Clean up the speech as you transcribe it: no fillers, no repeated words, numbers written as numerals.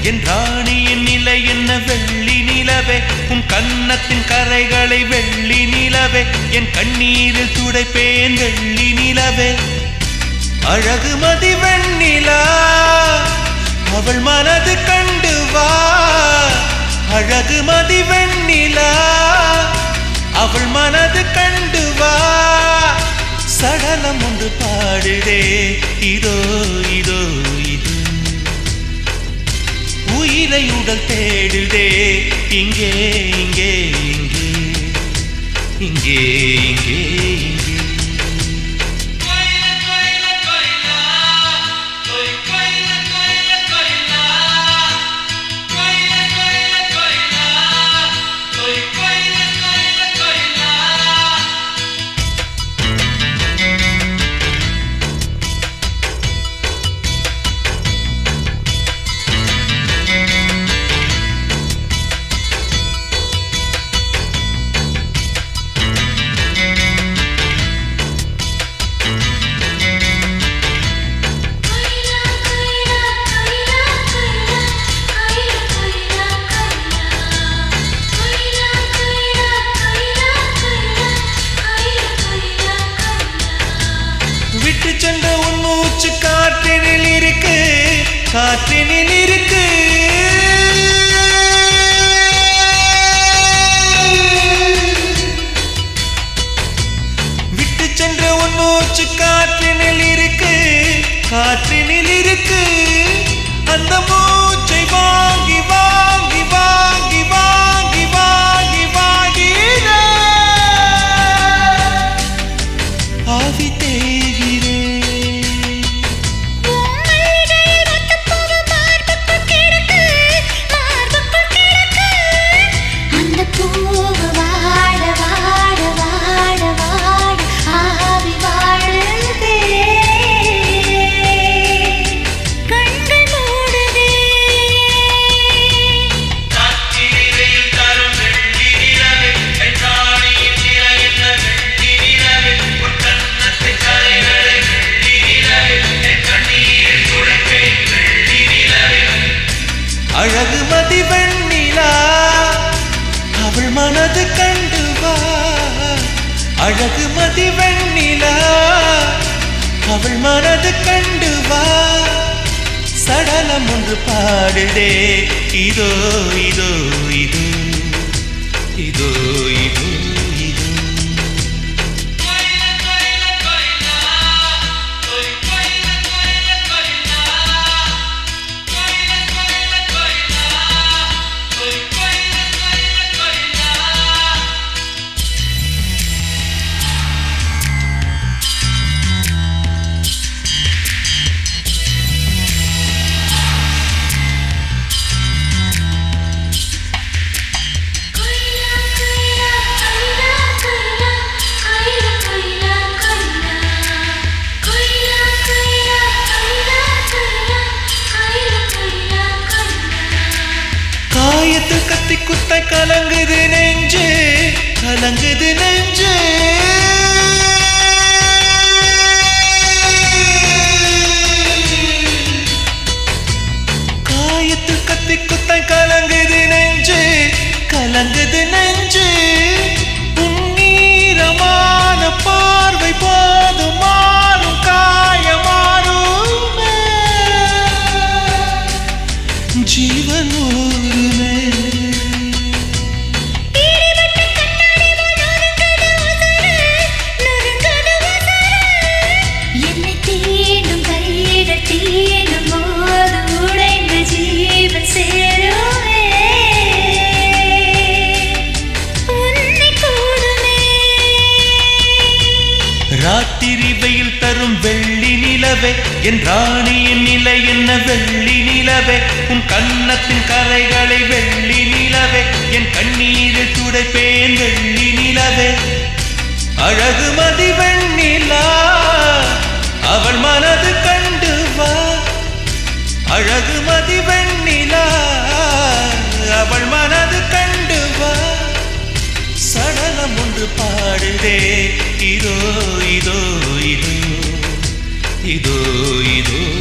என் ராணியின் நிலை என்ன வெள்ளி நிலவே உன் கன்னத்தின் கரைகளை வெள்ளி நிலவே என் கண்ணீரில் துடைப்பேன் வெள்ளி நிலவே அழகு மதி வெண்ணிலா அவள் மனது கண்டு வா அழகு மதி வெண்ணிலா அவள் மனது கண்டு வா சடலம் ஒன்று பாடுதே இதோ இதோ இது உயிரை உடல் தேடுதே இங்கே இங்கே இங்கே இங்கே இங்கே இங்கே விட்டு சென்ற உன் மூச்சு காற்றினில் இருக்கு காற்றினில் இருக்கு விட்டு சென்ற உன் மூச்சு காற்றினில் இருக்கு காற்றினில் இருக்கு அந்த மூச்சை வாங்கி வாங்கி வாங்கி வாங்கி வாங்கி வாங்கி ஆவி அழகு மதி வெண்ணிலா அவள் மனது கண்டு வா அழகு மதி வெண்ணிலா அவள் மனது கண்டு வா சடலம் ஒன்று பாடுதே இதோ இதோ இதோ இதோ இதோ இதோ காயத்தில் கத்தி குத்த கலங்குது நெஞ்சு கலங்குது நெஞ்சு காயத்தில் கத்தி குத்த கலங்குது நெஞ்சு கலங்குது நெஞ்சு உன்னீரமான பார்வை போதும் மாறும் காயமாறுமே जीवन ராத்திரி வெயில் தரும் வெள்ளி நிலவே என் ராணியின் நிலை என்ன வெள்ளி நிலவே உன் கன்னத்தின் கரைகளை வெள்ளி நிலவே என் கண்ணீரில் துடைப்பேன் வெள்ளி நிலவே அழகு மதி வெண்ணிலா அவள் மனது கண்டு வா அழகு மதி வெண்ணிலா அவள் மனது கண்டு வா சடலம் ஒன்று பாடுதே இதோ இதோ இதோ இதோ இதோ